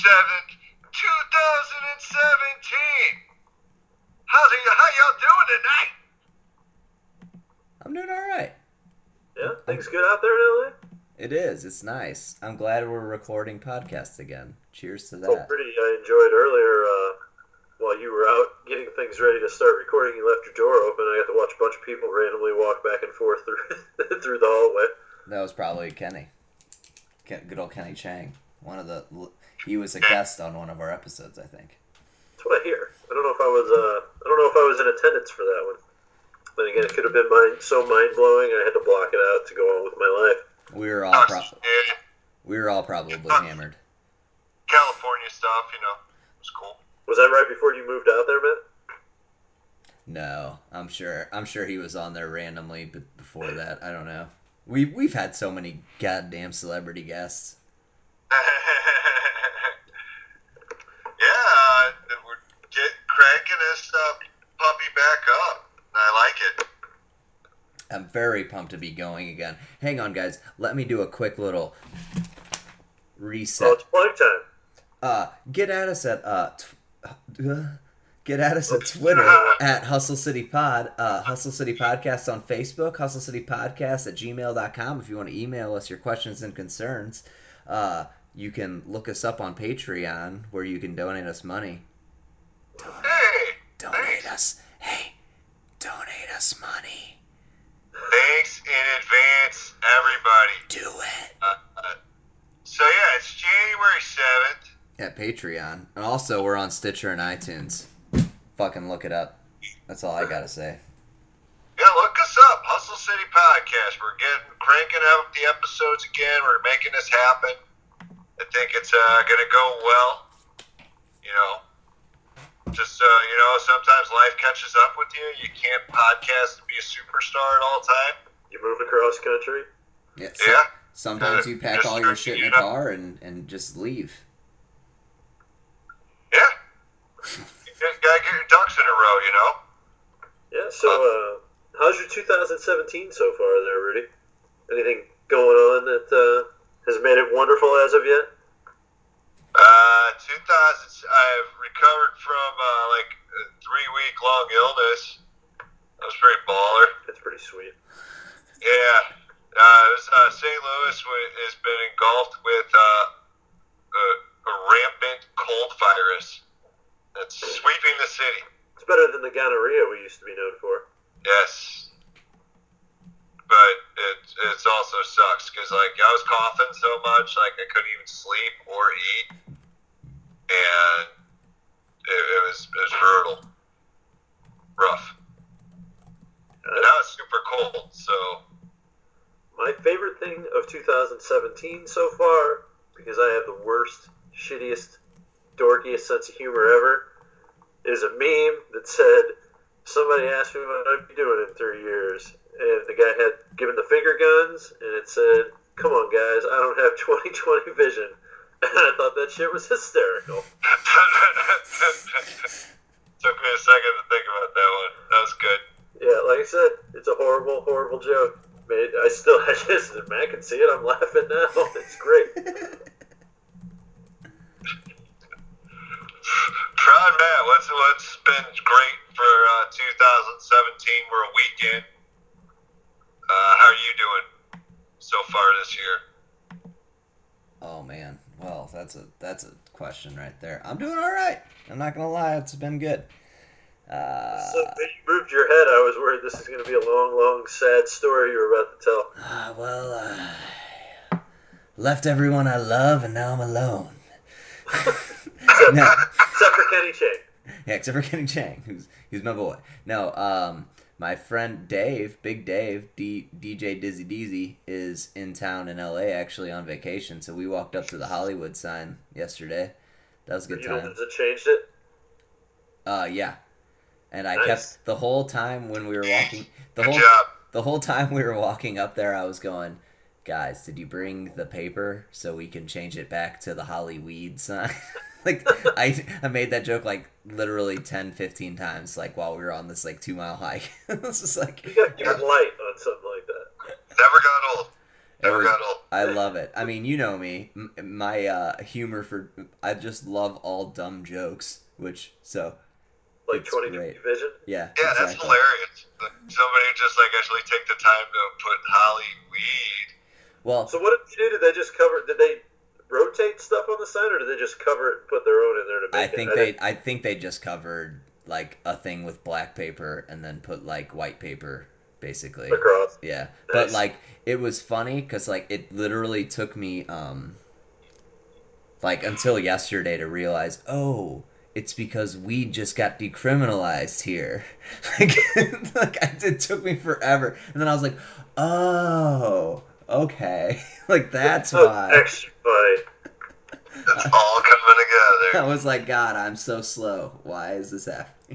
7th, 2017. How y'all doing tonight? I'm doing all right. Yeah, things good out there in LA? It is. It's nice. I'm glad we're recording podcasts again. Cheers to that. Felt pretty. I enjoyed earlier while you were out getting things ready to start recording. You left your door open. I got to watch a bunch of people randomly walk back and forth through through the hallway. That was probably Kenny. Good old Kenny Chang. He was a guest on one of our episodes, I think. That's what I hear. I don't know if I was. I don't know if I was in attendance for that one. Then again, it could have been so mind blowing. I had to block it out to go on with my life. We were all probably hammered. California stuff, it was cool. Was that right before you moved out there, Matt? No, I'm sure he was on there randomly, but before that, I don't know. We've had so many goddamn celebrity guests. Yeah, we're cranking this puppy back up. I like it. I'm very pumped to be going again. Hang on, guys. Let me do a quick little reset. Oh, it's plug time. Get at us at Twitter at Hustle City Pod, Hustle City Podcast on Facebook, hustlecitypodcast@gmail.com if you want to email us your questions and concerns. You can look us up on Patreon where you can donate us money. Donate us money. Thanks in advance, everybody. Do it. So yeah, it's January 7th. At Patreon. And also, we're on Stitcher and iTunes. Fucking look it up. That's all I gotta say. Yeah, look us up. Hustle City Podcast. We're cranking out the episodes again. We're making this happen. I think it's gonna go well. Sometimes life catches up with you. You can't podcast and be a superstar at all time. You move across country. Yeah. Sometimes you pack all your shit in a car and just leave. Yeah. You gotta get your ducks in a row, Yeah, so how's your 2017 so far there, Rudy? Anything going on that has made it wonderful as of yet? 2000, I've recovered from a 3-week-long illness. That was pretty baller. That's pretty sweet. Yeah. St. Louis has been engulfed with a rampant cold virus that's sweeping the city. It's better than the gonorrhea we used to be known for. Yes. But it also sucks because I was coughing so much I couldn't even sleep or eat, and it was brutal, rough. And now it's super cold, so. My favorite thing of 2017 so far, because I have the worst, shittiest, dorkiest sense of humor ever, is a meme that said, somebody asked me what I'd be doing in 3 years, and the guy had given the finger guns, and it said, come on guys, I don't have 20/20 vision. And I thought that shit was hysterical. Took me a second to think about that one. That was good. Yeah, like I said, it's a horrible, horrible joke. I just, Matt can see it, I'm laughing now. It's great. Proud Matt, what's been great for 2017? We're a week in. How are you doing so far this year? Oh man, well that's a question right there. I'm doing all right. I'm not gonna lie, it's been good. So when you moved your head, I was worried this is going to be a long, long, sad story you were about to tell. Left everyone I love, and now I'm alone. Except for Kenny Chang. Yeah, except for Kenny Chang, who's my boy. No, my friend Dave, Big Dave, DJ Dizzy Deezy, is in town in LA actually on vacation. So we walked up to the Hollywood sign yesterday. That was a good time. You know that changed it? Yeah. And I nice. kept the whole time when we were walking. The whole time we were walking up there, I was going, guys, did you bring the paper so we can change it back to the Hollyweed sign? I made that joke literally 10, 15 times while we were on this 2-mile hike. It's just you got light on something like that. Never got old. I love it. I mean, you know me. My humor I just love all dumb jokes, like 20 great. Vision. Yeah. Yeah, exactly. That's hilarious. Somebody just actually take the time to put Holly weed. Well, so what did they do? Did they just cover? Did they rotate stuff on the side, or did they just cover it and put their own in there to make I think they just covered like a thing with black paper and then put like white paper basically across. Yeah, nice. But like it was funny because like it literally took me like until yesterday to realize, oh, it's because weed just got decriminalized here. It took me forever, and then I was like, oh, okay, like that's why. Extra funny. It's all coming together. I was like, God, I'm so slow. Why is this happening?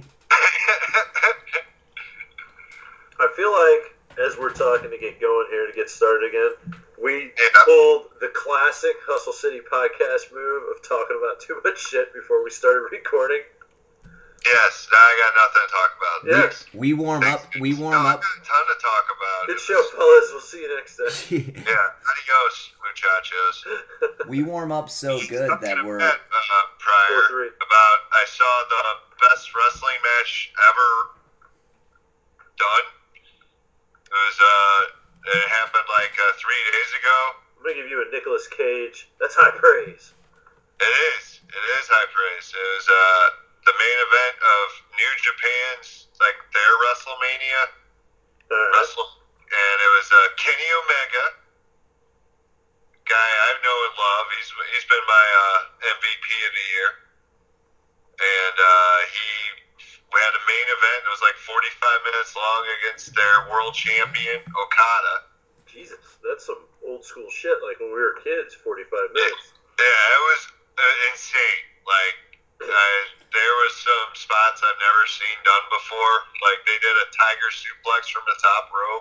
I feel like as we're talking to get going here to get started again, we pulled the classic Hustle City podcast move of talking about too much shit before we started recording. Yes, now I got nothing to talk about. Yeah. We warm up. I got a ton to talk about. Good show, fellas. We'll see you next time. Yeah, adios, muchachos. We warm up so good that we're... prior about, I saw the best wrestling match ever done. It was, it happened like 3 days ago. I'm going to give you a Nicolas Cage. That's high praise. It is high praise. It was, the main event of New Japan's, like, their WrestleMania. And it was Kenny Omega, guy I know and love. He's been my MVP of the year. And we had a main event. It was like 45 minutes long against their world champion, Okada. Jesus, that's some old school shit, like when we were kids, 45 minutes. Yeah, it was insane. Like, there was some spots I've never seen done before. Like, they did a tiger suplex from the top rope.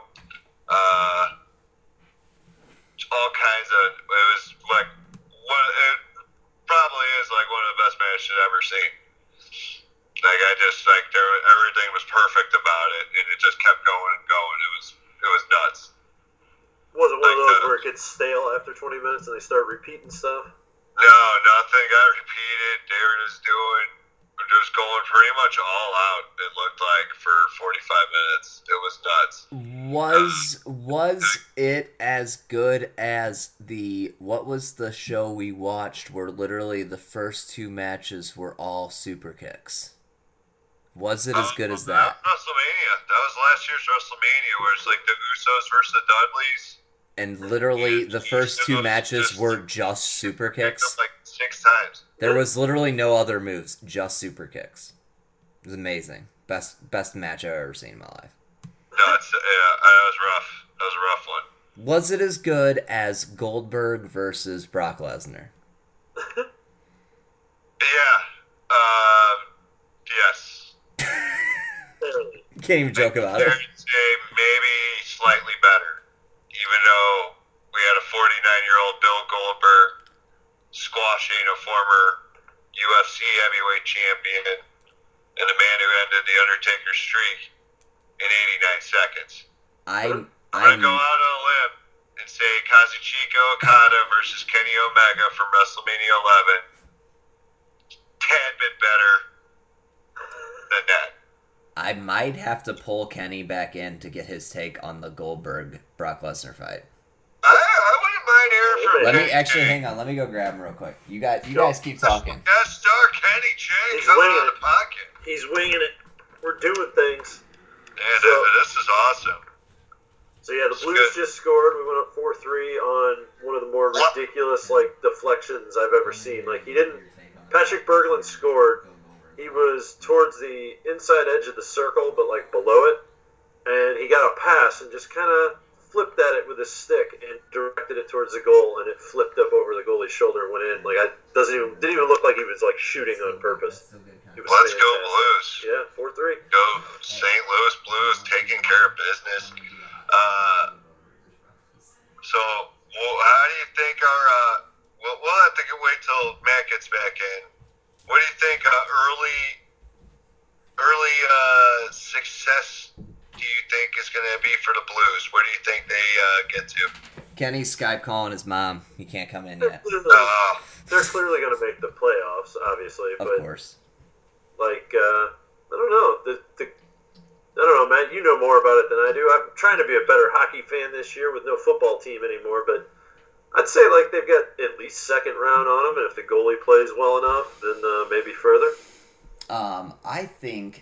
All kinds of... It was like... It probably is like one of the best matches I've ever seen. Like, everything was perfect about it, and it just kept going and going. It was nuts. Was it one of those where it gets stale after 20 minutes and they start repeating stuff? No, nothing got repeated. They were just going pretty much all out, it looked like, for 45 minutes. It was nuts. Was it as good as what was the show we watched where literally the first two matches were all super kicks? Was it as good as that? WrestleMania. That was last year's WrestleMania, where it's like the Usos versus the Dudleys. And literally the first two matches were just super kicks. Like 6 times. There was literally no other moves, just super kicks. It was amazing. Best match I've ever seen in my life. No, that was rough. That was a rough one. Was it as good as Goldberg versus Brock Lesnar? Yeah. Yes. You can't even joke about it. I'd say maybe slightly better. Even though we had a 49-year-old Bill Goldberg squashing a former UFC heavyweight champion and the man who ended The Undertaker's streak in 89 seconds. I'm going to go out on a limb and say Kazuchika Okada versus Kenny Omega from WrestleMania 11. Tad bit better than that. I might have to pull Kenny back in to get his take on the Goldberg-Brock Lesnar fight. I wouldn't mind hearing from Let me actually hang on. Let me go grab him real quick. You guys keep talking. Guest star Kenny J coming out of the pocket. He's winging it. We're doing things. Yeah, this is awesome. So yeah, the Blues just scored. We went up 4-3 on one of the more ridiculous deflections I've ever seen. Like Patrick Berglund scored. He was towards the inside edge of the circle, but below it, and he got a pass and just kind of flipped at it with his stick and directed it towards the goal, and it flipped up over the goalie's shoulder and went in. Didn't even look like he was shooting on purpose. Let's go Blues! Yeah, 4-3. Go St. Louis Blues, taking care of business. So, how do you think our? We'll have to wait till Matt gets back in. What do you think early success do you think is going to be for the Blues? Where do you think they get to? Kenny's Skype calling his mom. He can't come in yet. They're clearly going to make the playoffs, obviously. Of but, course. Like, I don't know. I don't know, Matt. You know more about it than I do. I'm trying to be a better hockey fan this year with no football team anymore, but I'd say like they've got at least second round on them, and if the goalie plays well enough, then maybe further. I think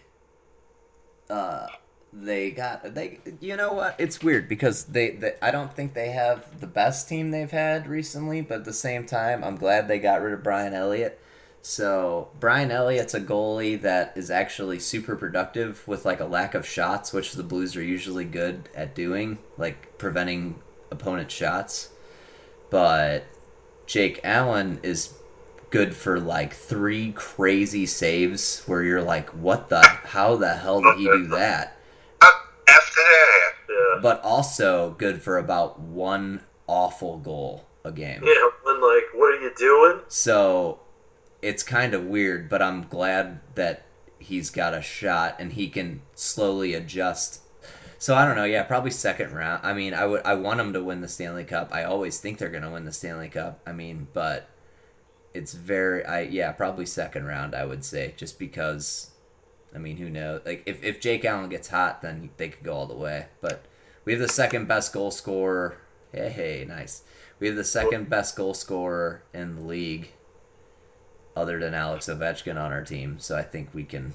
you know what? It's weird because they I don't think they have the best team they've had recently, but at the same time, I'm glad they got rid of Brian Elliott. So Brian Elliott's a goalie that is actually super productive with like a lack of shots, which the Blues are usually good at doing, like preventing opponent shots. But Jake Allen is good for like 3 crazy saves where you're like, how the hell did he do that? After that. Yeah. But also good for about 1 awful goal a game. Yeah, when like, what are you doing? So it's kind of weird, but I'm glad that he's got a shot and he can slowly adjust. So I don't know, yeah, probably second round. I mean, I want them to win the Stanley Cup. I always think they're going to win the Stanley Cup. I mean, but it's probably second round, I would say, just because, I mean, who knows? Like, if Jake Allen gets hot, then they could go all the way. But we have the second best goal scorer. Hey, nice. We have the second best goal scorer in the league, other than Alex Ovechkin on our team. So I think we can,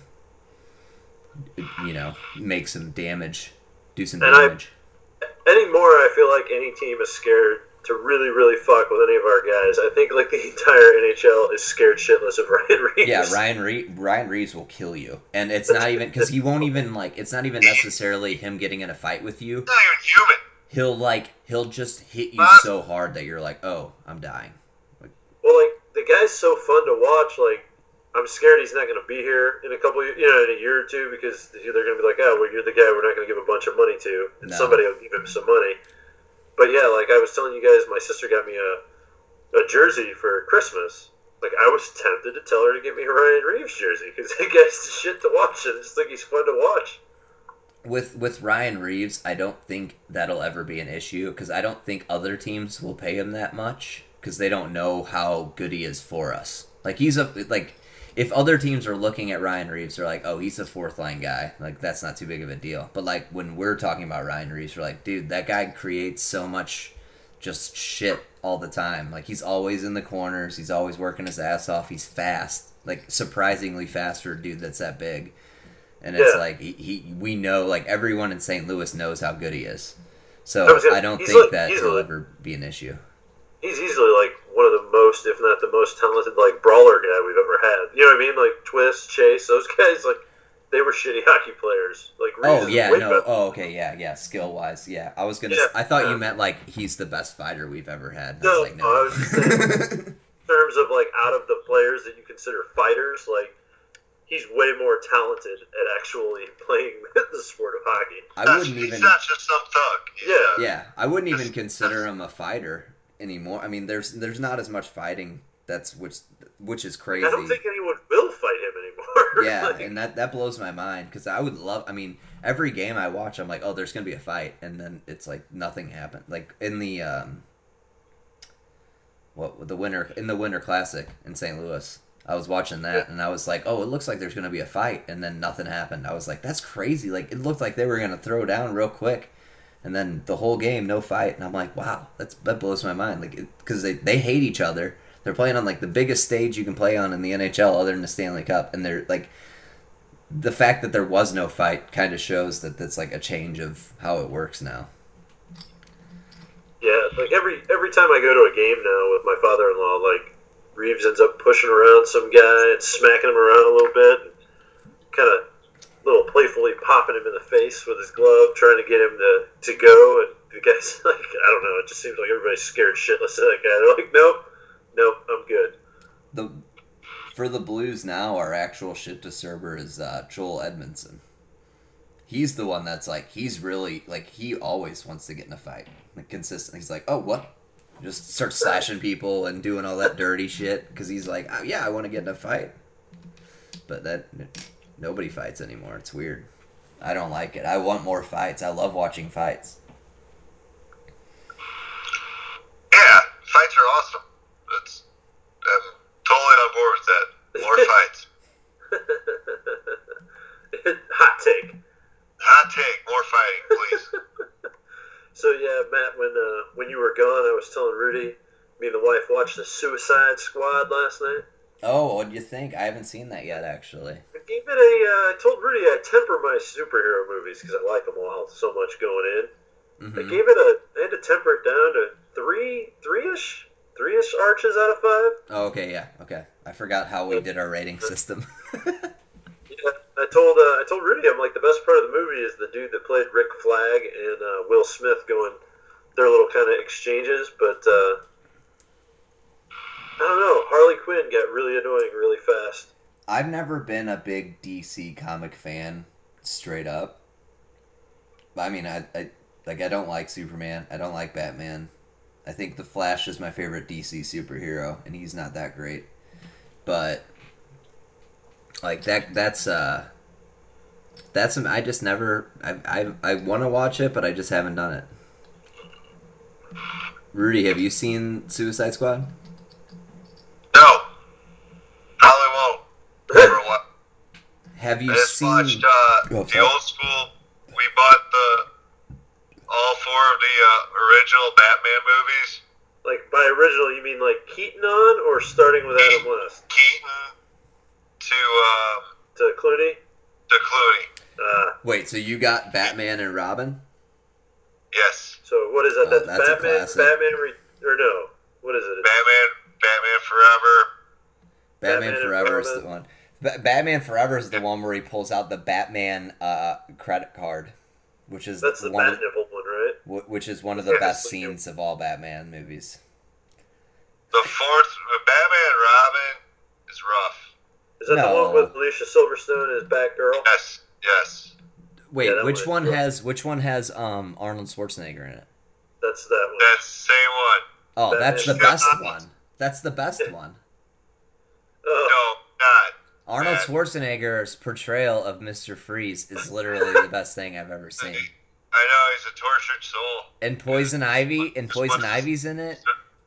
make some damage, do some damage. Anymore, I feel like any team is scared to really, really fuck with any of our guys. I think like the entire NHL is scared shitless of Ryan Reeves. Yeah, Ryan Reeves will kill you, and it's not even because he won't even like. It's not even necessarily him getting in a fight with you. He's not even human. He'll just hit you so hard that you're like, oh, I'm dying. Well, like the guy's so fun to watch. Like I'm scared he's not going to be here in a couple, in a year or two because they're going to be like, oh, well, you're the guy we're not going to give a bunch of money to, and somebody will give him some money. But yeah, like I was telling you guys, my sister got me a jersey for Christmas. Like I was tempted to tell her to get me a Ryan Reeves jersey because that guy's the shit to watch, and I just think he's fun to watch. With Ryan Reeves, I don't think that'll ever be an issue because I don't think other teams will pay him that much because they don't know how good he is for us. Like if other teams are looking at Ryan Reeves, they're like, oh, he's a 4th-line guy. Like, that's not too big of a deal. But, like, when we're talking about Ryan Reeves, we're like, dude, that guy creates so much just shit all the time. Like, he's always in the corners. He's always working his ass off. He's fast. Like, surprisingly fast for a dude that's that big. And it's like, we know, like, everyone in St. Louis knows how good he is. So, I don't think that he'll ever be an issue. He's easily, like, one of the most, if not the most talented, like, brawler guy we've ever had. You know what I mean? Like, Twist, Chase, those guys, like, they were shitty hockey players. Like, yeah, skill-wise, yeah. I was gonna I thought you meant, like, he's the best fighter we've ever had. And no, I was like, no. I was just saying, in terms of, like, out of the players that you consider fighters, like, he's way more talented at actually playing the sport of hockey. He's not just some thug. Yeah, I wouldn't even consider him a fighter anymore. I mean, there's not as much fighting. Which is crazy. I don't think anyone will fight him anymore. Yeah, like, and that blows my mind because I would love. I mean, every game I watch, I'm like, oh, there's gonna be a fight, and then it's like nothing happened. Like in the Winter Classic in St. Louis, I was watching that, and I was like, oh, it looks like there's gonna be a fight, and then nothing happened. I was like, that's crazy. Like it looked like they were gonna throw down real quick. And then the whole game, no fight, and I'm like, wow, that blows my mind. Like, because they hate each other. They're playing on like the biggest stage you can play on in the NHL, other than the Stanley Cup, and they're like, the fact that there was no fight kind of shows that that's like a change of how it works now. Yeah, like every time I go to a game now with my father-in-law, like Reeves ends up pushing around some guy and smacking him around a little bit, and kind of little playfully popping him in the face with his glove, trying to get him to go, and the guy's like, I don't know, it just seems like everybody's scared shitless of that guy. They're like, nope, I'm good. For the Blues now, our actual shit disturber is Joel Edmondson. He's the one that's like, he's really, like, he always wants to get in a fight. Like, consistently. He's like, oh, what? Just starts slashing people and doing all that dirty shit, because he's like, oh, yeah, I want to get in a fight. But nobody fights anymore. It's weird. I don't like it. I want more fights. I love watching fights. fights are awesome. I'm totally on board with that. More fights. Hot take. Hot take. More fighting, please. So yeah, Matt, when you were gone, I was telling Rudy, me and the wife watched the Suicide Squad last night. Oh, what'd you think? I haven't seen that yet, actually. I gave it I told Rudy I temper my superhero movies because I like them all so much going in. Mm-hmm. I had to temper it down to three-ish arches out of 5. Oh, okay, yeah, okay. I forgot how we did our rating system. Yeah, I told Rudy, I'm like, the best part of the movie is the dude that played Rick Flag and Will Smith going their little kind of exchanges, but I don't know. Harley Quinn got really annoying really fast. I've never been a big DC comic fan, straight up. I mean, I don't like Superman. I don't like Batman. I think The Flash is my favorite DC superhero, and he's not that great. But like that's I just never I want to watch it, but I just haven't done it. Rudy, have you seen Suicide Squad? No. Probably won't. Never what? Have you I just seen watched the old school. We bought all 4 of the original Batman movies. Like, by original, you mean like Keaton on, or starting with Adam West? Keaton to Clooney? To Clooney. Wait, so you got Batman and Robin? Yes. So what is that? Oh, That's that's a Batman. classic. Or no? What is it? Batman Forever. Batman Batman Forever and is the one. Batman Forever is the one where he pulls out the Batman credit card, which is That's the Bat Nipple one, right? which is one of the best scenes of all Batman movies. The 4th, Batman and Robin is rough. Is that the one with Alicia Silverstone as Batgirl? Yes. Wait, Yeah, which one has Arnold Schwarzenegger in it? That's that one. That's the same one. Oh, Batman. that's the best one. That's the best one. Oh, No, not. Arnold Bad. Schwarzenegger's portrayal of Mr. Freeze is literally the best thing I've ever seen. I know, he's a tortured soul. And Poison Ivy's in it.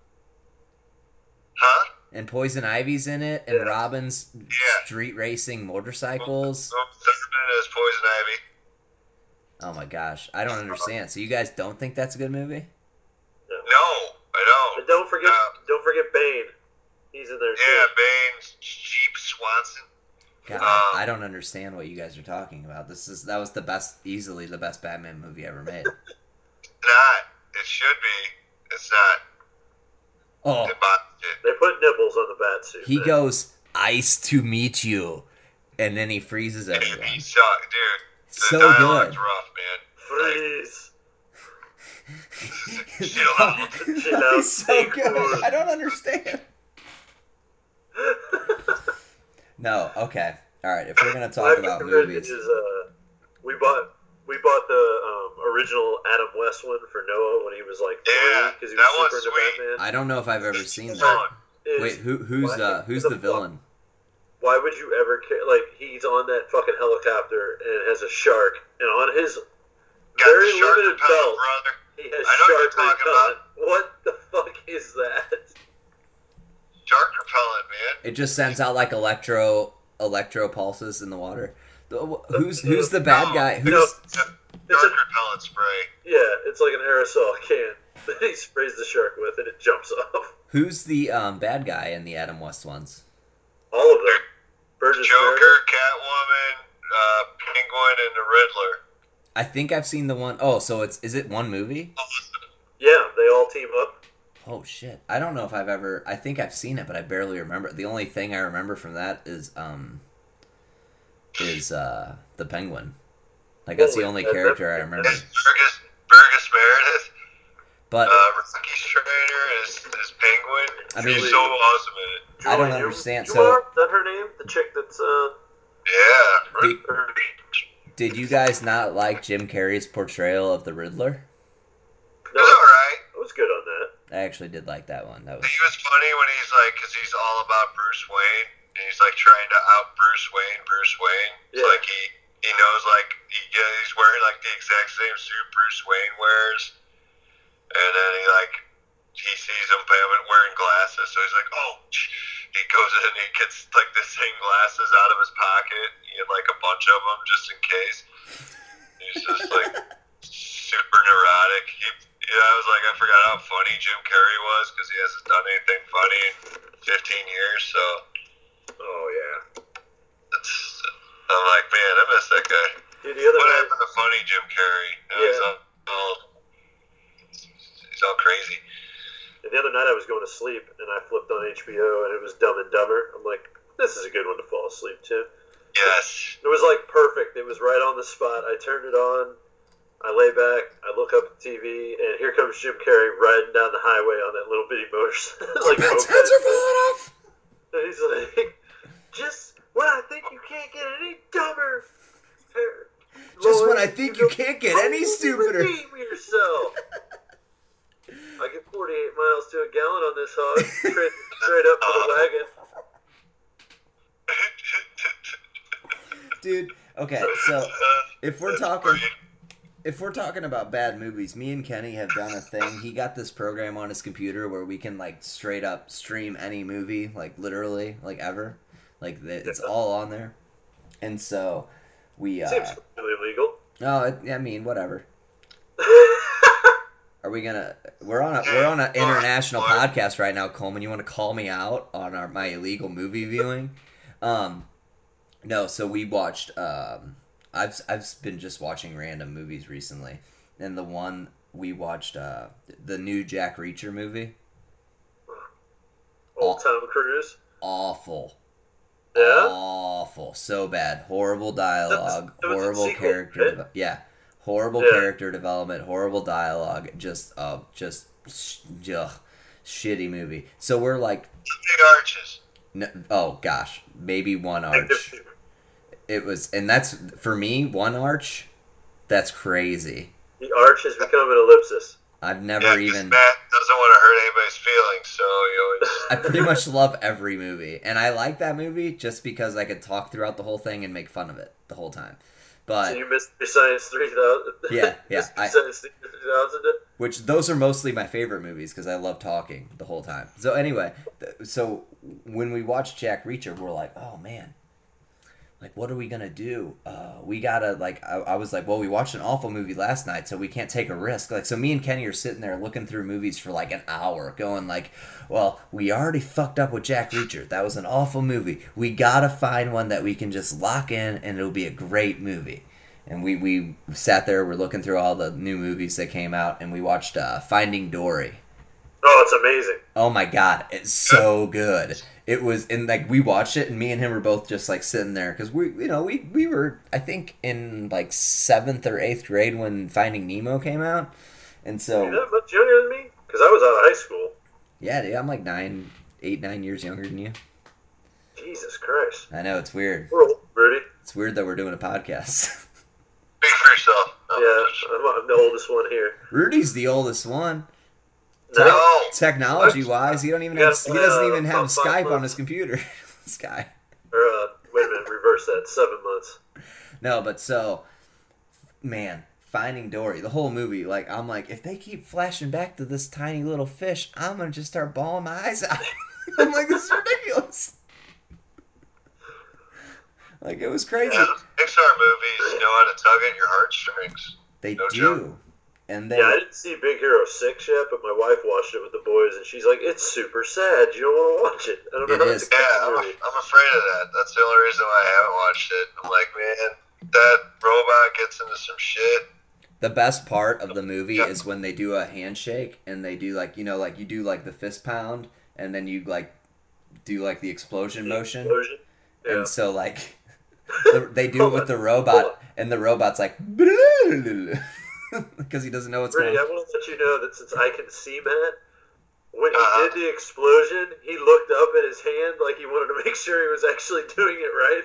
Huh? And Poison Ivy's in it, and Yeah. Robin's Yeah. street racing motorcycles. Thurman is Poison Ivy. Oh my gosh, I don't understand. So you guys don't think that's a good movie? No, I don't. and don't forget Bane. He's in there too. Yeah, Bane's Jeep Swanson. God, I don't understand what you guys are talking about. That was easily the best Batman movie ever made. Not. It should be. It's not. Oh, They botched it. They put nipples on the bat suit. he man. goes, "Ice to meet you," and then he freezes everyone. He sucked, dude. The So dialogue's good. rough, man. Freeze. Chill out. Chill out. He's so Take good. food. I don't understand. No, okay. All right, if we're going to talk about movies. Is, we bought the original Adam West one for Noah when he was like 3 Yeah, because he that was one's super into sweet. Batman. I don't know if I've ever seen It's that. fun. Wait, who's the villain? Why would you ever care? Like, he's on that fucking helicopter and it has a shark, and on his Got very the shark limited repellent, belt, brother. he has I know what you're shark talking repellent. What the fuck is that? Shark repellent, man. It just sends out like electro pulses in the water. Who's the bad guy? No, Who's Shark It's a- repellent spray. Yeah, it's like an aerosol can that he sprays the shark with, and it jumps off. who's the bad guy in the Adam West ones? All of them. Burgess Joker, Meredith. Catwoman, Penguin, and the Riddler. I think I've seen the one oh so is it one movie? Yeah, they all team up. Oh shit. I don't know if I think I've seen it, but I barely remember. The only thing I remember from that is the Penguin. Like that's the only character I remember. It's Burgess Meredith. But Rocky Schrader is Penguin. I mean- She's so awesome in it. I don't Julie understand. Newmar? So Is that her name? The chick that's Yeah. Did- did you guys not like Jim Carrey's portrayal of the Riddler? It was alright. I was good on that. I actually did like that one. That was He was funny when he's like, because he's all about Bruce Wayne, and he's like trying to out Bruce Wayne. It's Yeah. like he knows like he's wearing like the exact same suit Bruce Wayne wears, and then he like he sees him wearing glasses, so he's like, oh, he goes in and he gets like the same glasses out of his pocket. He had like a bunch of them just in case. He's just like super neurotic. I was like, I forgot how funny Jim Carrey was because he hasn't done anything funny in 15 years. So, oh yeah, I'm like, man, I miss that guy. Dude, the other what night, happened to funny Jim Carrey? He's all crazy. And the other night I was going to sleep and I flipped on HBO and it was Dumb and Dumber. I'm like, this is a good one to fall asleep to. Yes. It was like perfect. It was right on the spot. I turned it on. I lay back. I look up at the TV and here comes Jim Carrey riding down the highway on that little bitty motorcycle. Like heads are falling off. And he's like, just when I think you can't get any dumber. Just when I think you can't get any stupider. Redeem yourself. I get 48 miles to a gallon on this hog. Straight up to the wagon. Dude, okay, so if we're talking about bad movies, me and Kenny have done a thing. He got this program on his computer where we can like straight up stream any movie, like literally, like ever. Like it's all on there. And so we seems really illegal. Oh, I mean, whatever. Are we gonna? We're on an international podcast right now, Coleman. You want to call me out on my illegal movie viewing? No. So we watched. I've been just watching random movies recently, and the one we watched, the new Jack Reacher movie. Old Tom Cruise. Awful. Yeah. Awful. So bad. Horrible dialogue. Horrible sequel, character. right? Yeah. Horrible character development, horrible dialogue, just shitty movie. So we're like, big arches. No, oh gosh, maybe one arch. It was, and that's for me one arch. That's crazy. The arch has become an ellipsis. I've never even. Matt doesn't want to hurt anybody's feelings, so you always. I pretty much love every movie, and I like that movie just because I could talk throughout the whole thing and make fun of it the whole time. But so you missed Science 3000? Yeah. Science 3000? Which, those are mostly my favorite movies because I love talking the whole time. So anyway, so when we watched Jack Reacher, we're like, oh man, like what are we going to do? We got to, like, I was like, well, we watched an awful movie last night, so we can't take a risk. Like, so me and Kenny are sitting there looking through movies for like an hour going like, well, we already fucked up with Jack Reacher. That was an awful movie. We got to find one that we can just lock in and it'll be a great movie. And we sat there, we're looking through all the new movies that came out, and we watched Finding Dory. Oh, it's amazing. Oh my god, it's so good. It was, and like we watched it, and me and him were both just like sitting there because we were, I think, in like 7th or 8th grade when Finding Nemo came out, and so. You're that much younger than me? Because I was out of high school. Yeah, dude, I'm like 9 years younger than you. Jesus Christ. I know, it's weird. We're old, Rudy. It's weird that we're doing a podcast. Speak for yourself. I'm the oldest one here. Rudy's the oldest one. No. Technology-wise, he doesn't even have Skype on his computer. This guy. Or wait a minute, reverse that. 7 months. No, but so, man, Finding Dory, the whole movie, like I'm like, if they keep flashing back to this tiny little fish, I'm gonna just start bawling my eyes out. I'm like, this is ridiculous. Like, it was crazy. Yeah, Pixar movies know how to tug at your heartstrings. They no do. joke. And they, yeah, I didn't see Big Hero 6 yet, but my wife watched it with the boys, and she's like, it's super sad. You don't want to watch it. I don't know how is. to I'm afraid of that. That's the only reason why I haven't watched it. I'm like, man, that robot gets into some shit. The best part of the movie is when they do a handshake, and they do, like, you know, like, you do, like, the fist pound, and then you, like, do, like, the explosion motion. Yeah. And so, like, they do it with the robot, and the robot's like, because he doesn't know what's going on. I want to let you know that since I can see Matt, when he did the explosion, he looked up at his hand like he wanted to make sure he was actually doing it right.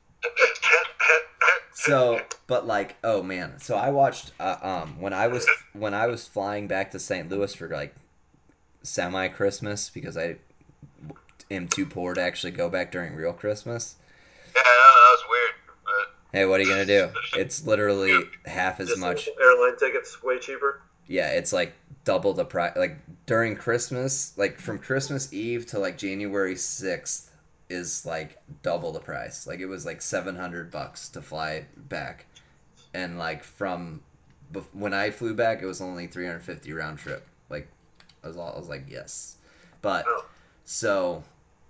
So, but like, oh man, so I watched when I was flying back to St. Louis for like semi Christmas because I am too poor to actually go back during real Christmas. Yeah, that was weird. But Hey, what are you gonna do? It's literally half as Just much. Airline tickets way cheaper. Yeah, it's like double the price. Like during Christmas, like from Christmas Eve to like January 6th is like double the price. Like it was like $700 to fly back, and like from when I flew back, it was only 350 round trip. Like I was like yes, but so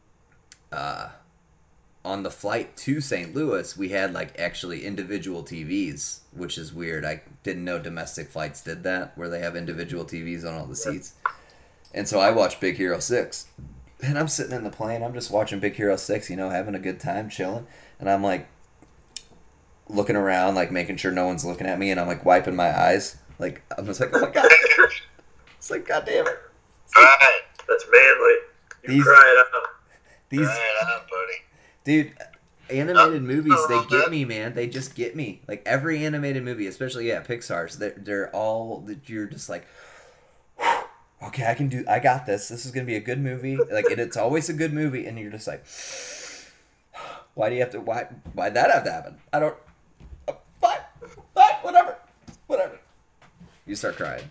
on the flight to St. Louis, we had like actually individual TVs, which is weird. I didn't know domestic flights did that, where they have individual TVs on all the seats. And so I watched Big Hero 6. And I'm sitting in the plane, I'm just watching Big Hero 6, you know, having a good time, chilling. And I'm like looking around, like making sure no one's looking at me, and I'm like wiping my eyes. Like, I'm just like, oh my god. It's like, god damn it. Right. That's manly. You cry it out. These, cry it out, buddy. Dude, animated movies, they get me, man. They just get me. Like, every animated movie, especially, Pixar's, they're all, you're just like, okay, I got this. This is going to be a good movie. Like, and it's always a good movie, and you're just like, why'd that have to happen? I don't, fine, whatever. You start crying.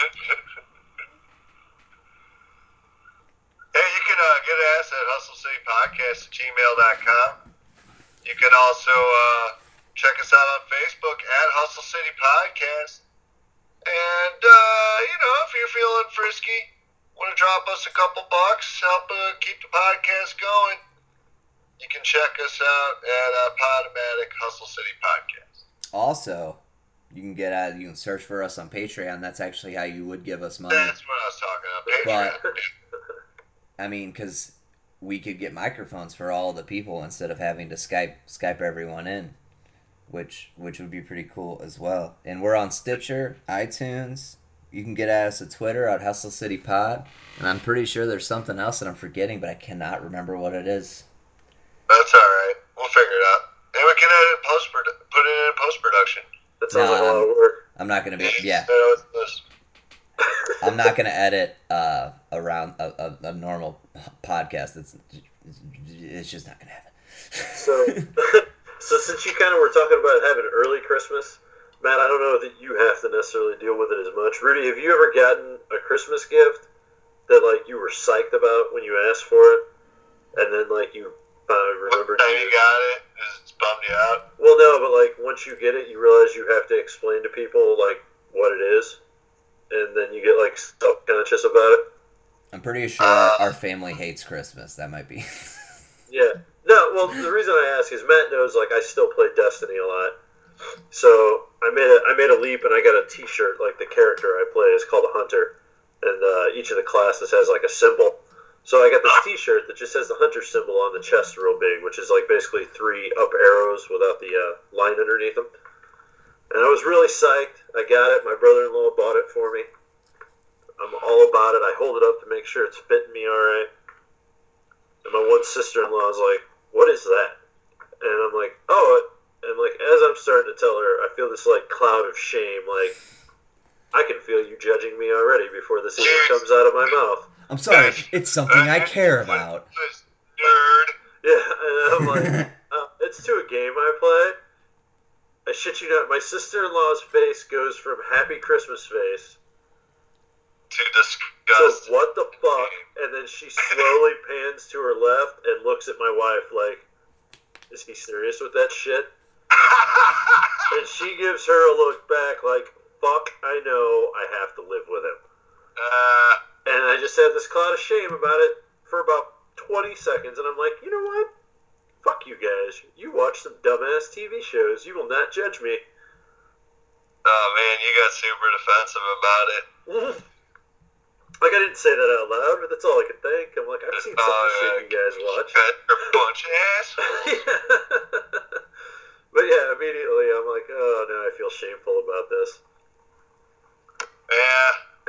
Hey, you can get us at hustlecitypodcast@gmail.com. You can also check us out on Facebook at Hustle City Podcast. And, if you're feeling frisky, want to drop us a couple bucks, help keep the podcast going, you can check us out at Podomatic Hustle City Podcast. Also, you can search for us on Patreon. That's actually how you would give us money. That's what I was talking about. Patreon. But I mean, because we could get microphones for all the people instead of having to Skype everyone in, which would be pretty cool as well. And we're on Stitcher, iTunes. You can get at us at Twitter at Hustle City Pod. And I'm pretty sure there's something else that I'm forgetting, but I cannot remember what it is. That's all right. We'll figure it out. And we can put it in post-production. That sounds like a lot of work. I'm not going to be... Yeah. I'm not going to edit around a normal podcast. It's just not going to happen. So since you kind of were talking about having early Christmas, Matt, I don't know that you have to necessarily deal with it as much. Rudy, have you ever gotten a Christmas gift that like you were psyched about when you asked for it, and then like you remembered? What time you got it? It's bummed you out? Well, no, but like once you get it, you realize you have to explain to people like what it is. And then you get, like, self-conscious about it. I'm pretty sure our family hates Christmas. That might be. Yeah. No, well, the reason I ask is Matt knows, like, I still play Destiny a lot. So I made a leap, and I got a T-shirt, like, the character I play is called a Hunter. And each of the classes has, like, a symbol. So I got this T-shirt that just has the Hunter symbol on the chest real big, which is, like, basically 3 up arrows without the line underneath them. And I was really psyched. I got it. My brother-in-law bought it for me. I'm all about it. I hold it up to make sure it's fitting me all right. And my one sister-in-law is like, what is that? And I'm like, and like as I'm starting to tell her, I feel this like cloud of shame. Like, I can feel you judging me already before this even comes out of my mouth. I'm sorry. It's something I care about. Nerd. Yeah, and I'm like, it's to a game I play. I shit you not, my sister-in-law's face goes from happy Christmas face to disgust. So what the fuck? And then she slowly pans to her left and looks at my wife like, is he serious with that shit? And she gives her a look back like, fuck, I know I have to live with him. And I just had this cloud of shame about it for about 20 seconds, and I'm like, you know what? Fuck you guys. You watch some dumbass TV shows. You will not judge me. Oh, man, you got super defensive about it. Like, I didn't say that out loud, but that's all I could think. I'm like, I've seen some of the shit you guys watch. You're a bunch of assholes. But yeah, immediately I'm like, oh, no, I feel shameful about this. Yeah.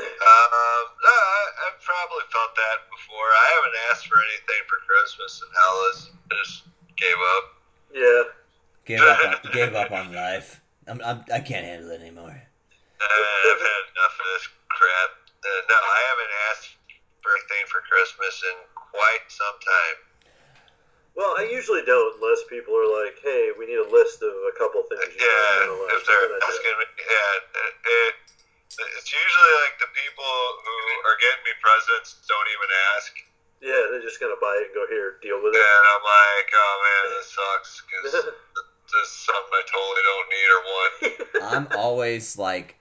I've probably felt that before. I haven't asked for anything for Christmas in Hellas. I just gave up. Yeah. Gave up on life. I can't handle it anymore. I've had enough of this crap. No, I haven't asked for anything for Christmas in quite some time. Well, I usually don't unless people are like, hey, we need a list of a couple things you might want to like. If they're asking me, It's usually like the people who are getting me presents don't even ask. Yeah, they're just gonna buy it and go here, deal with it. And I'm like, oh man, this sucks because this is something I totally don't need or want. I'm always like,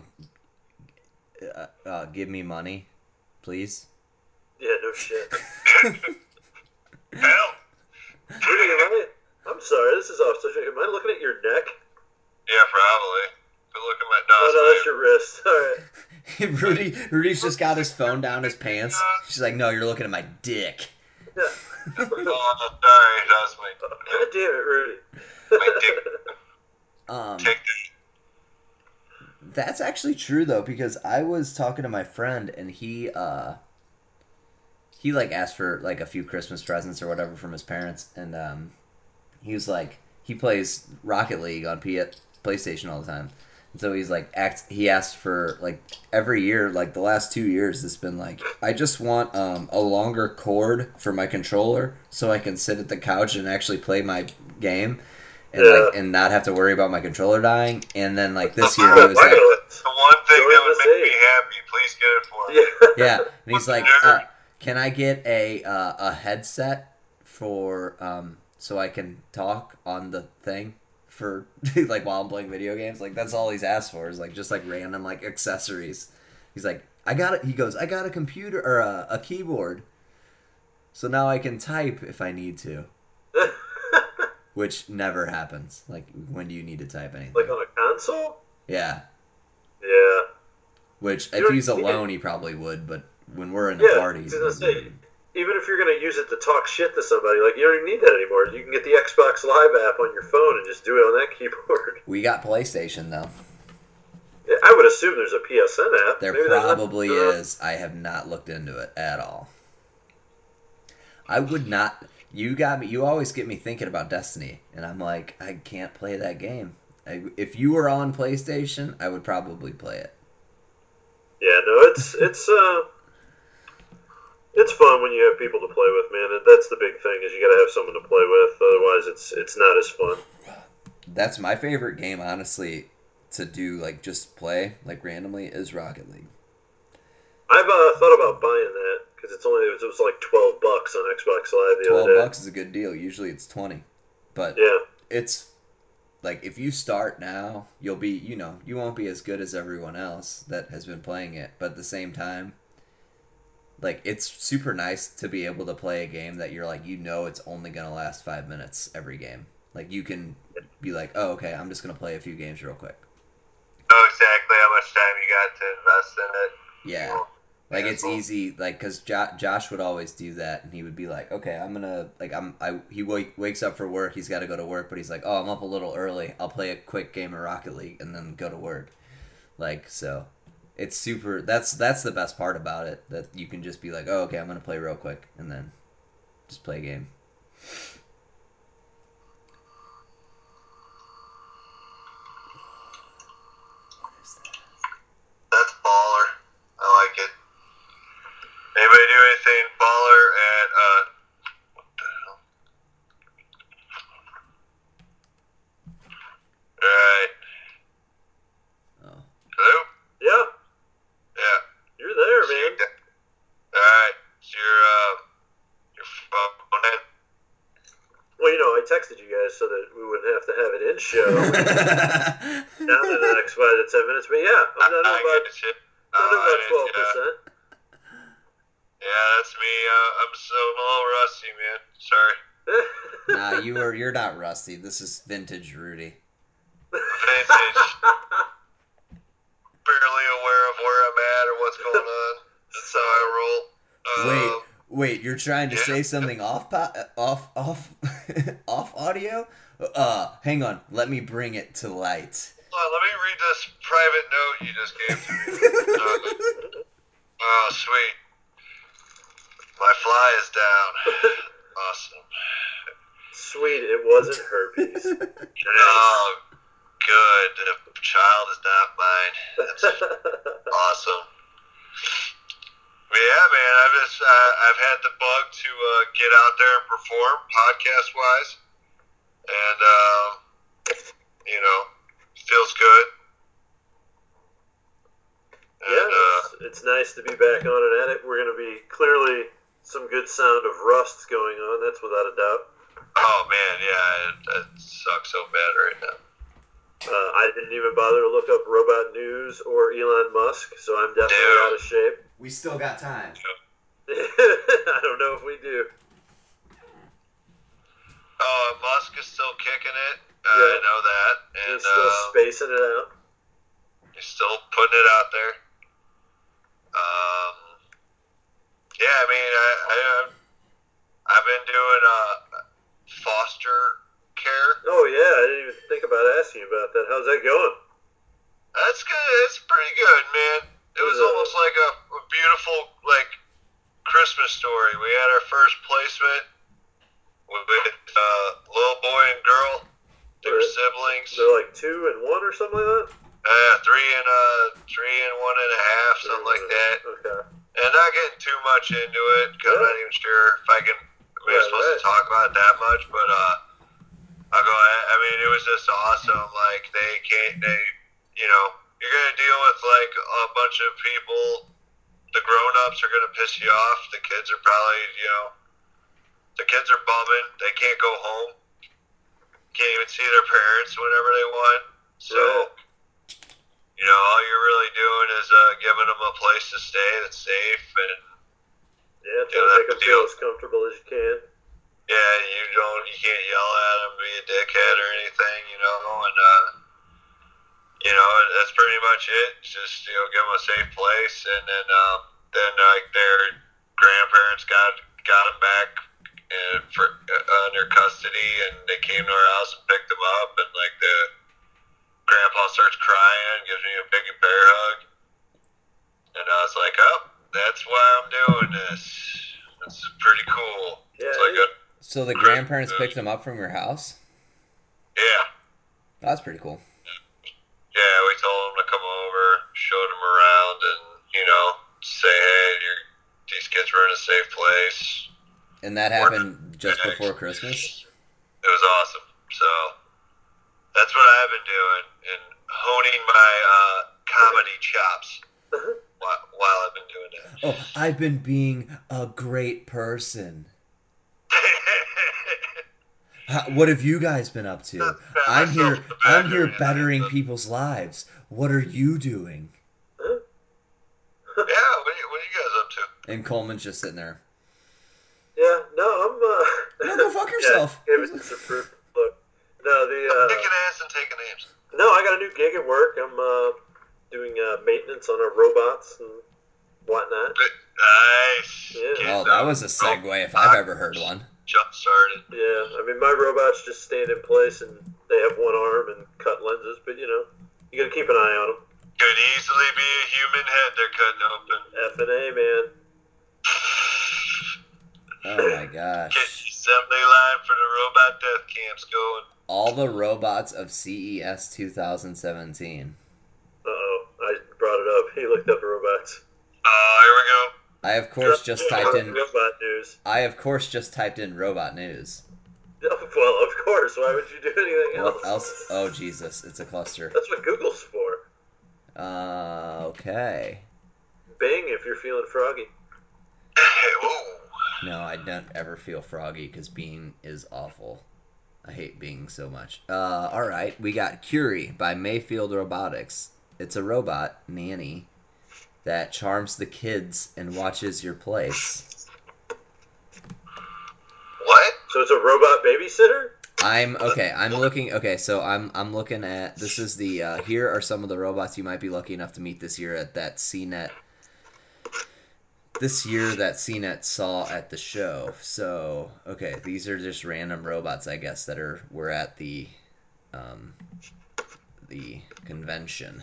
give me money, please. Yeah, no shit. Hell. Rudy, I'm sorry, this is off subject. Am I looking at your neck? Yeah, probably. But look at my Oh no, that's your wrist. All right. Rudy's just got his phone down his pants. She's like, no, you're looking at my dick. Yeah. Oh, sorry, that's my. God damn it, Rudy. My dick. That's actually true though, because I was talking to my friend and he like asked for like a few Christmas presents or whatever from his parents, and he was like, he plays Rocket League on PlayStation all the time. And so he's like, he asked for like every year, like the last 2 years, it's been like, I just want a longer cord for my controller so I can sit at the couch and actually play my game. And like, and not have to worry about my controller dying. And then like this year he was like, the one thing that would make me happy, please get it for me. Yeah, and he's like, can I get a headset for so I can talk on the thing for like while I'm playing video games? Like that's all he's asked for is like just like random like accessories. He's like, I got it. He goes, I got a computer or a keyboard, so now I can type if I need to. Which never happens. Like, when do you need to type anything? Like on a console? Yeah. Yeah. Which, if he's alone, he probably would, but when we're in the party... I was gonna say, even if you're going to use it to talk shit to somebody, like, you don't even need that anymore. You can get the Xbox Live app on your phone and just do it on that keyboard. We got PlayStation, though. Yeah, I would assume there's a PSN app. There probably is. I have not looked into it at all. I would not... You always get me thinking about Destiny, and I'm like, I can't play that game. If you were on PlayStation, I would probably play it. Yeah, no, it's fun when you have people to play with, man. That's the big thing, is you gotta have someone to play with, otherwise it's not as fun. That's my favorite game, honestly, to do, like, just play, like, randomly, is Rocket League. I've thought about buying that. Because it was like $12 on Xbox Live the other day. $12 is a good deal. Usually it's 20, but yeah, it's like if you start now, you'll be you won't be as good as everyone else that has been playing it. But at the same time, like it's super nice to be able to play a game that you're like it's only gonna last 5 minutes every game. Like you can be like, oh okay, I'm just gonna play a few games real quick. Know exactly how much time you got to invest in it. Yeah. Like it's easy, like because Josh would always do that, and he would be like, "Okay, I'm gonna he wakes up for work. He's got to go to work, but he's like, oh, I'm up a little early. I'll play a quick game of Rocket League and then go to work." Like so, it's super. That's the best part about it, that you can just be like, "Oh, okay, I'm gonna play real quick," and then just play a game. What is that? That's baller. I like it. Anybody do anything baller at, what the hell? Alright. Oh. Hello? Yeah. Yeah. You're there, man. Alright. So your phone in? Well, I texted you guys so that we wouldn't have to have it in show. Down in the next 5 to 10 minutes. But yeah, I'm not about 12%. Yeah, that's me. I'm a little rusty, man. Sorry. Nah, you're not rusty. This is vintage Rudy. Vintage. Barely aware of where I'm at or what's going on. That's how I roll. Wait, you're trying to say something off audio? Hang on. Let me bring it to light. Let me read this private note you just gave to me. Oh, sweet. My fly is down. Awesome. Sweet, it wasn't herpes. Oh, good. The child is not mine. That's awesome. But yeah, man, I've had the bug to get out there and perform podcast wise, and feels good. And, it's nice to be back on and at it. We're going to be clearly some good sound of rust going on. That's without a doubt. Oh man, yeah, it sucks so bad right now. I didn't even bother to look up robot news or Elon Musk, so I'm definitely out of shape. We still got time. I don't know if we do. Oh, Musk is still kicking it. I know that. And he's still spacing it out. He's still putting it out there. Yeah, I mean, I've been doing foster care. Oh yeah, I didn't even think about asking you about that. How's that going? That's good. It's pretty good, man. It was almost like a beautiful Christmas story. We had our first placement with a little boy and girl. They were siblings. They're like 2 and 1 or something like that. 3 and 1.5, something like that. Okay. And not getting too much into it because I'm not even sure if I can. We're supposed to talk about it that much, but I'll go. I mean, it was just awesome. Like you're gonna deal with like a bunch of people. The grown-ups are gonna piss you off. The kids are probably, the kids are bumming. They can't go home. Can't even see their parents whenever they want. So, all you're really doing is giving them a place to stay that's safe and trying to make them feel as comfortable as you can. Yeah, you can't yell at them, be a dickhead or anything, and that's pretty much it. Just give them a safe place, and then their grandparents got them back under custody, and they came to our house and picked them up, and the grandpa starts crying, gives me a big bear hug, and I was like, oh, that's why I'm doing this. It's pretty cool. Yeah. So the grandparents picked them up from your house? Yeah. That's pretty cool. Yeah, we told them to come over, showed them around, and, say, hey, these kids were in a safe place. And that happened just before Christmas? It was awesome. So, that's what I've been doing, and honing my comedy chops while I've been doing that. Oh, I've been being a great person. What have you guys been up to? I'm here bettering people's lives. What are you doing? Yeah, what are you guys up to? And Coleman's just sitting there. Yeah, no, I'm No, go fuck yourself. Yeah, give it some proof. Look, no, kicking ass and taking names. No, I got a new gig at work. I'm doing maintenance on our robots and whatnot. Nice. Yeah. Oh, that was a segue if I've ever heard one. Jump started. Yeah, I mean, my robots just stand in place and they have one arm and cut lenses, but you gotta keep an eye on them. Could easily be a human head they're cutting open. F&A, man. Oh my gosh. Get the assembly line for the robot death camps going. All the robots of CES 2017. Uh-oh, I brought it up. He looked up robots. Oh, here we go. I of course just typed in robot news. I of course just typed in robot news. Well, of course. Why would you do anything else? What else? Oh Jesus, it's a cluster. That's what Google's for. Okay. Bing if you're feeling froggy. Whoa. No, I don't ever feel froggy because Bing is awful. I hate Bing so much. Alright, we got Curie by Mayfield Robotics. It's a robot, nanny, that charms the kids and watches your place. What? So it's a robot babysitter? I'm looking at, this is the, here are some of the robots you might be lucky enough to meet this year at that CNET. This year that CNET saw at the show. So, okay, these are just random robots, I guess, were at the convention.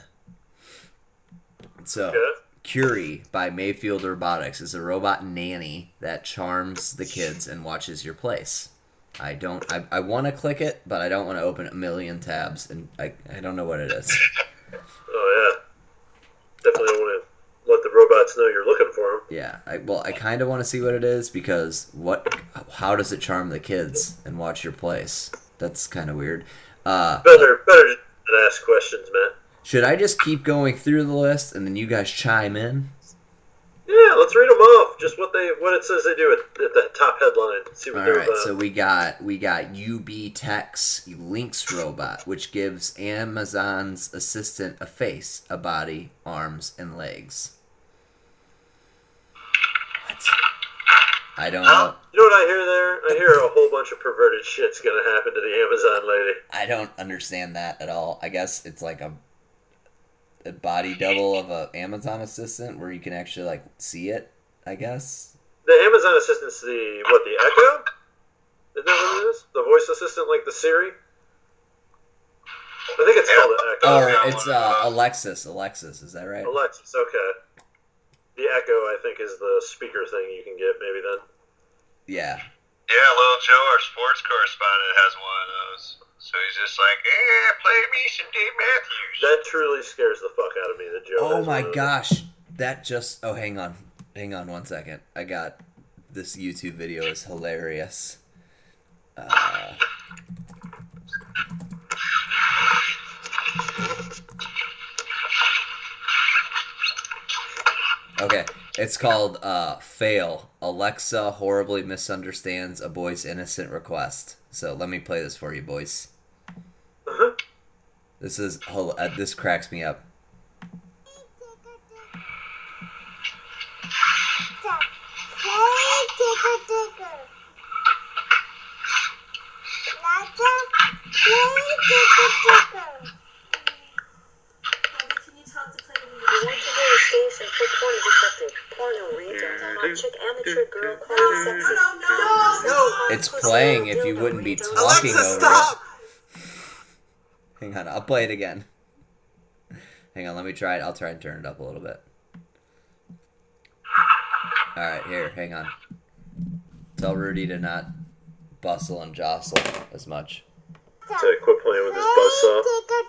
So, Curie by Mayfield Robotics is a robot nanny that charms the kids and watches your place. I want to click it, but I don't want to open a million tabs, and I don't know what it is. Oh, yeah. Definitely don't want to let the robots know you're looking for them. Yeah, I kind of want to see what it is, because how does it charm the kids and watch your place? That's kind of weird. Better just ask questions, man. Should I just keep going through the list and then you guys chime in? Yeah, let's read them off. Just what it says they do at the top headline. See what they're about. So we got UB Tech's Lynx robot, which gives Amazon's assistant a face, a body, arms, and legs. What? I don't know. You know what I hear there? I hear a whole bunch of perverted shit's gonna happen to the Amazon lady. I don't understand that at all. I guess it's like a body double of a Amazon assistant where you can actually like see it, I guess. The Amazon assistant's the Echo? Isn't that what it is? The voice assistant like the Siri? I think it's called the Echo. Or it's Alexis. Alexis, is that right? Alexis, okay. The Echo, I think, is the speaker thing you can get maybe then. Yeah. Yeah, Little Joe, our sports correspondent, has one of those. So he's just like, play me some Dave Matthews. That truly scares the fuck out of me, that Joe. Oh my gosh. That just... Oh, hang on. Hang on 1 second. I got... This YouTube video is hilarious. Okay. It's called Fail. Alexa horribly misunderstands a boy's innocent request. So let me play this for you, boys. This is this cracks me up. It's playing if you wouldn't be talking Alexa, over stop! it. Hang on, I'll play it again. Hang on, let me try it. I'll try and turn it up a little bit. Alright, here, hang on. Tell Rudy to not bustle and jostle as much. To quit playing with his buzzsaw.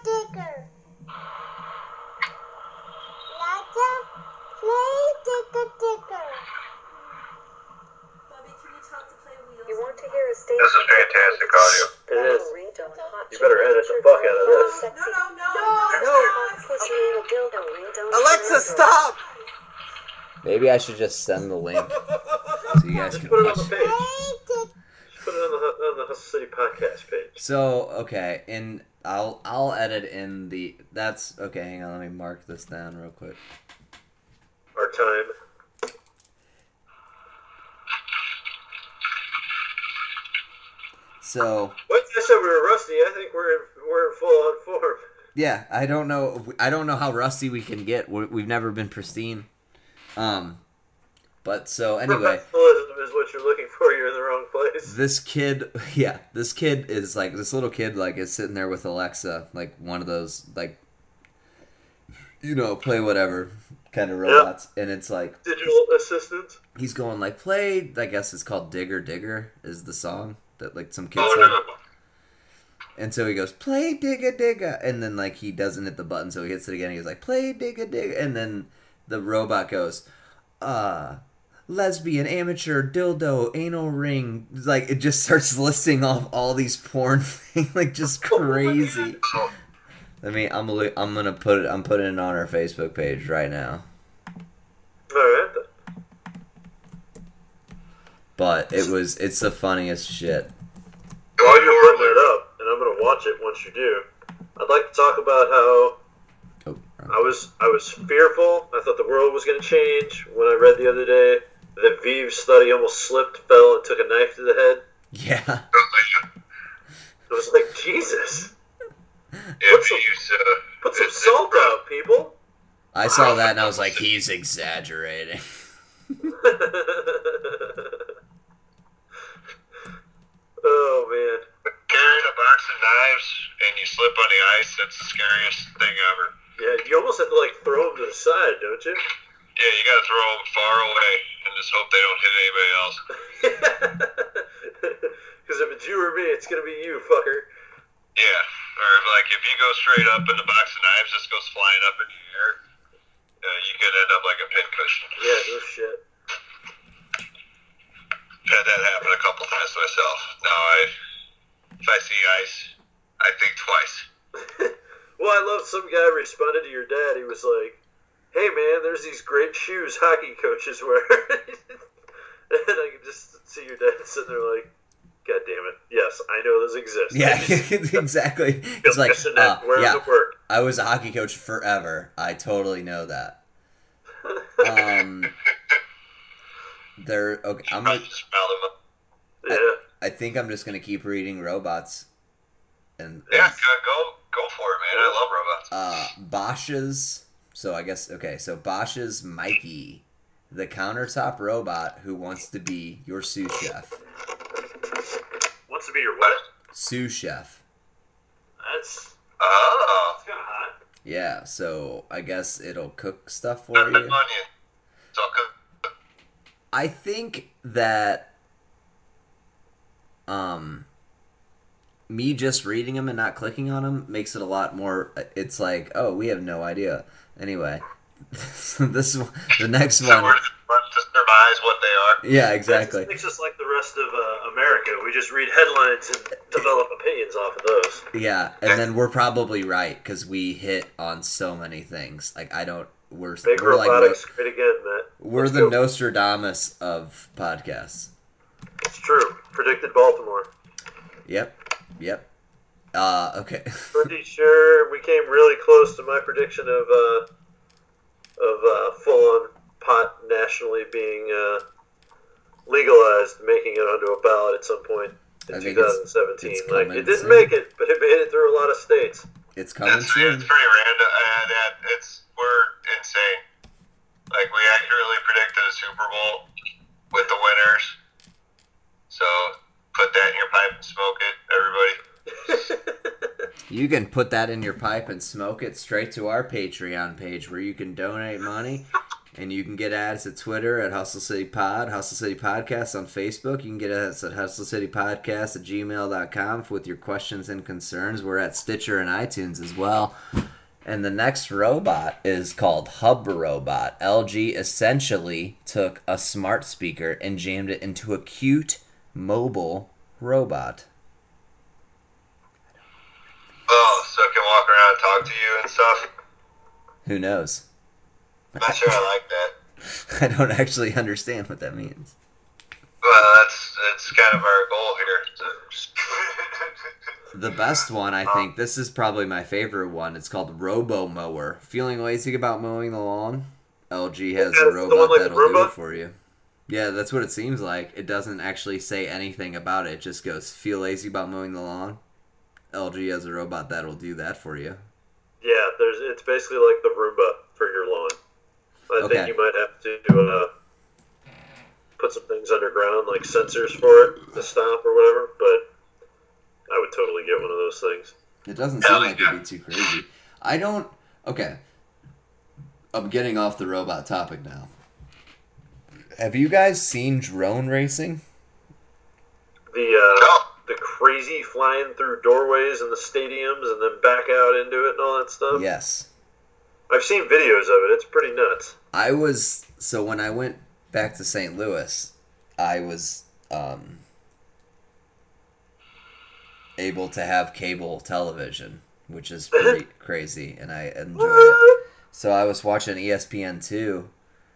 You want to hear a station? This is fantastic audio. It is. You better edit the fuck out of this. Alexa, stop! Maybe I should just send the link so you guys Just can put it on watch. the page. Just put it on the Hustle City podcast page. So, okay, and I'll edit in the... That's... Okay, hang on, let me mark this down real quick. Our time. So... What? I said we were rusty. I think we're in full on form. Yeah, I don't know how rusty we can get. We've never been pristine. But so anyway, Professionalism is what you're looking for. You're in the wrong place. this kid is like, this little kid like is sitting there with Alexa, like one of those like, you know, play whatever kind of robots, and it's like Digital assistant. he's going like play. I guess it's called Digger Digger is the song that like some kids Oh, sing. no. And so he goes, play Digga Digga. And then, like, he doesn't hit the button, so he hits it again. He goes, like, play Digga Digga. And then the robot goes, lesbian, amateur, dildo, anal ring. Like, it just starts listing off all these porn things, like, just crazy. I'm putting it on our Facebook page right now. Alright. But it's the funniest shit. While you're putting it up, and I'm going to watch it once you do, I'd like to talk about how I was fearful. I thought the world was going to change when I read the other day that Vive's study almost slipped, fell, and took a knife to the head. Yeah. It was like, Jesus. Yeah, Put some salt out, people. I saw that and I was like, he's exaggerating. Oh, man. Carrying a box of knives and you slip on the ice, that's the scariest thing ever. Yeah, you almost have to, like, throw them to the side, don't you? Yeah, you gotta throw them far away and just hope they don't hit anybody else. Because if it's you or me, it's going to be you, fucker. Yeah, or like if you go straight up and the box of knives just goes flying up in the air, you could end up like a pincushion. Yeah, no shit. Had that happen a couple times to myself. Now if I see ice, I think twice. Well, I love some guy responded to your dad. He was like, "Hey man, there's these great shoes hockey coaches wear," and I could just see your dad sitting there like, "God damn it! Yes, I know those exist." Yeah, exactly. It's like, yeah, to work. I was a hockey coach forever. I totally know that. Okay. I'm like, Yeah. I think I'm just gonna keep reading robots. And yeah, go for it, man. I love robots. Bosch's. So I guess okay. So Bosch's Mikey, the countertop robot who wants to be your sous chef. Wants to be your what? Sous chef. That's Oh. kind of hot. Yeah. So I guess it'll cook stuff for Onion. you. It's all good. I think that me just reading them and not clicking on them makes it a lot more. It's like, oh, we have no idea. Anyway, so this the next So one. we're just to surmise what they are. Yeah, exactly. That makes us like the rest of America. We just read headlines and develop opinions off of those. Yeah, and then we're probably right because we hit on so many things. Like I don't. We're Big we're robotics, like great again, Matt. we're the Nostradamus of podcasts. It's true. Predicted Baltimore. Yep. Okay. Pretty sure we came really close to my prediction of full-on pot nationally being legalized, making it onto a ballot at some point in 2017. it's Like coming it didn't soon. make it, but it made it through a lot of states. It's coming It's soon. pretty random. We're insane. Like we accurately predicted a Super Bowl with the winners. So put that in your pipe and smoke it, everybody. You can put that in your pipe and smoke it straight to our Patreon page where you can donate money and you can get ads at Twitter at Hustle City Pod, Hustle City Podcast on Facebook. You can get us at hustlecitypodcast@gmail.com with your questions and concerns. We're at Stitcher and iTunes as well. And the next robot is called Hub Robot. LG essentially took a smart speaker and jammed it into a cute mobile robot. Oh, so it can walk around and talk to you and stuff. Who knows? I'm not sure I like that. I don't actually understand what that means. Well, that's kind of our goal here. The best one, I think, this is probably my favorite one. It's called Robo Mower. Feeling lazy about mowing the lawn? LG has a robot that'll do it for you. Yeah, that's what it seems like. It doesn't actually say anything about it. It just goes, feel lazy about mowing the lawn? LG has a robot that'll do that for you. Yeah, it's basically like the Roomba for your lawn. I think you might have to put some things underground, like sensors for it to stop or whatever, but I would totally get one of those things. It doesn't seem like it'd be too crazy. Okay. I'm getting off the robot topic now. Have you guys seen drone racing? The crazy flying through doorways in the stadiums and then back out into it and all that stuff? Yes. I've seen videos of it. It's pretty nuts. So when I went back to St. Louis, I was able to have cable television, which is pretty crazy, and I enjoyed it. So I was watching ESPN2,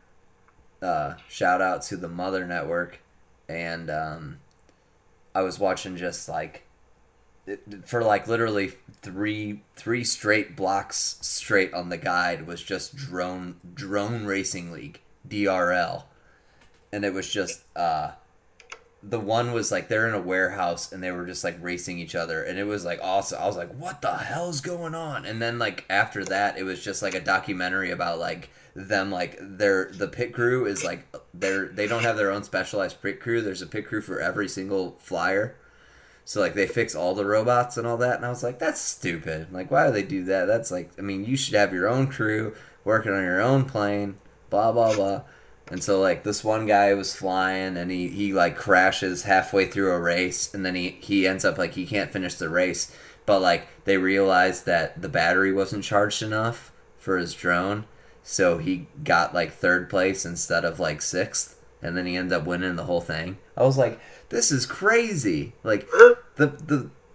shout out to the Mother Network, and I was watching just for literally three straight blocks straight on the guide was just drone racing league, DRL, and it was just the one was like they're in a warehouse and they were just like racing each other, and it was like awesome. I was like, what the hell's going on? And then like after that it was just like a documentary about like them, like the pit crew is like they don't have their own specialized pit crew. There's a pit crew for every single flyer. So, like, they fix all the robots and all that, and I was like, that's stupid. Like, why do they do that? That's like, I mean, you should have your own crew, working on your own plane, blah, blah, blah. And so, like, this one guy was flying, and he like, crashes halfway through a race, and then he ends up, like, he can't finish the race. But, like, they realized that the battery wasn't charged enough for his drone, so he got, like, third place instead of, like, sixth, and then he ended up winning the whole thing. I was like, this is crazy. Like,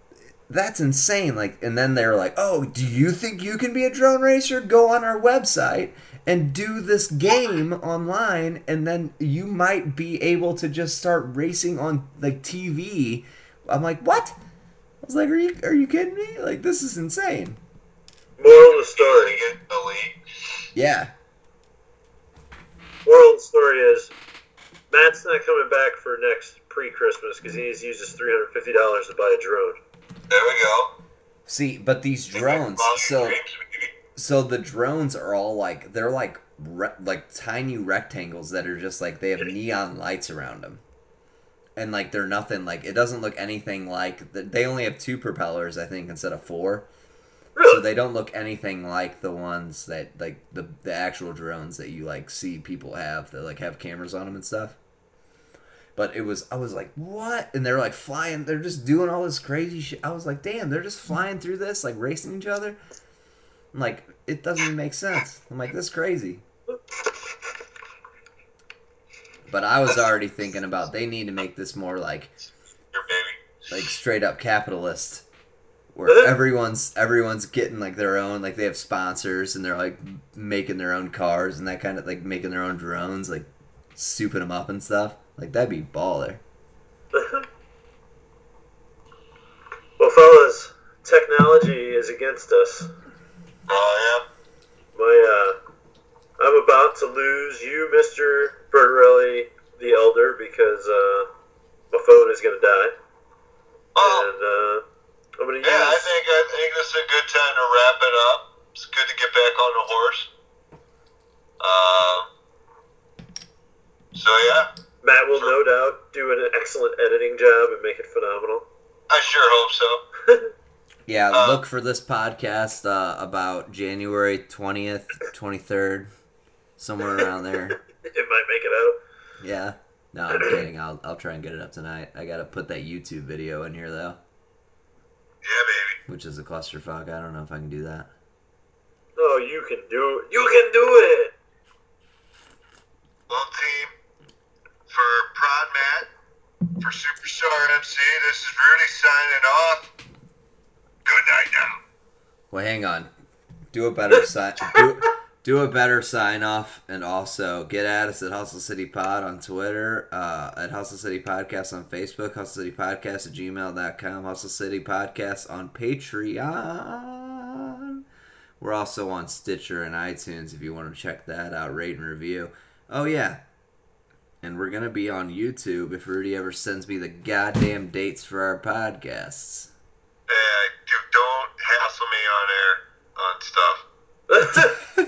that's insane. Like, and then they're like, oh, do you think you can be a drone racer? Go on our website and do this game online, and then you might be able to just start racing on like TV. I'm like, what? I was like, are you kidding me? Like, this is insane. Moral of the story. Yeah. Moral of the story is Matt's not coming back for next pre-Christmas because he needs to use his $350 to buy a drone. There we go. See, but these drones, so the drones are all like, they're like tiny rectangles that are just like, they have neon lights around them. And like, they're nothing like, it doesn't look anything like, they only have 2 propellers, I think, instead of 4. So they don't look anything like the ones that, like, the actual drones that you, like, see people have that, like, have cameras on them and stuff. But I was like, what? And they're, like, flying. They're just doing all this crazy shit. I was like, damn, they're just flying through this, like, racing each other? I'm like, it doesn't even make sense. I'm like, this is crazy. But I was already thinking about, they need to make this more, like straight up capitalist. Where everyone's getting like their own, like they have sponsors and they're like making their own cars and that kind of, like making their own drones, like souping them up and stuff. Like, that'd be baller. Well, fellas, technology is against us. Oh I'm about to lose you, Mr. Bertorelli the Elder, because my phone is going to die. Oh. And I'm gonna use... I think this is a good time to wrap it up. It's good to get back on the horse. So yeah. Matt will no doubt do an excellent editing job and make it phenomenal. I sure hope so. Yeah, look for this podcast about January 20th, 23rd, somewhere around there. It might make it out. Yeah. No, I'm kidding. I'll try and get it up tonight. I gotta put that YouTube video in here though. Yeah, baby. Which is a clusterfuck. I don't know if I can do that. Oh, you can do it. You can do it! Well, team, for Prod Matt, for Superstar MC, this is Rudy signing off. Good night now. Well, hang on. Do a better do a better sign off, and also get at us at Hustle City Pod on Twitter, at Hustle City Podcast on Facebook, Hustle City Podcast at gmail.com, Hustle City Podcast on Patreon. We're also on Stitcher and iTunes if you want to check that out, rate and review. Oh yeah, and we're gonna be on YouTube if Rudy ever sends me the goddamn dates for our podcasts. Don't hassle me on air on stuff.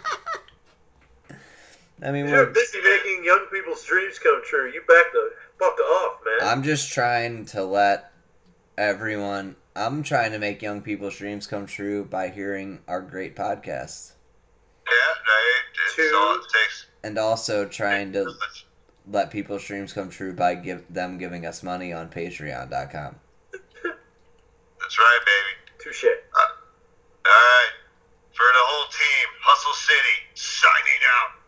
I mean, you're busy making young people's dreams come true. You back the fuck off, man. I'm just trying to let everyone... I'm trying to make young people's dreams come true by hearing our great podcasts. Yeah, it's all it takes. And also trying to let people's dreams come true by them giving us money on Patreon.com. That's right, baby. Touche. Alright. For the whole team, Hustle City, signing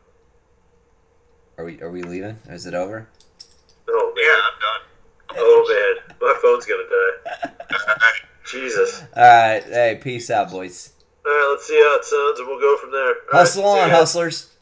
out. Are we leaving? Is it over? Oh, man. Yeah, I'm done. Oh, man. My phone's gonna die. Jesus. Alright. Hey, peace out, boys. Alright, let's see how it sounds, and we'll go from there. Hustle on, hustlers.